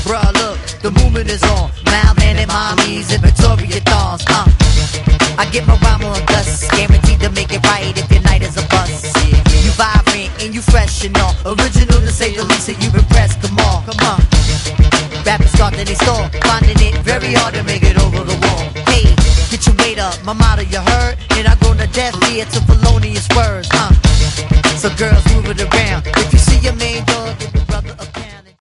Bruh, look, the movement is on. Mailman and mommies and Victoria thongs. I get my rhyme on dust, guaranteed to make it right if your night is a bust. You vibrant and you fresh and all, original to say the least, and you've impressed. Come on, come on. Rappers start then they stall, finding it very hard to make it over the wall. Hey, get your weight up, my motto you heard, and I grown to death ear to felonious words. So girls move it around. If you see your main dog.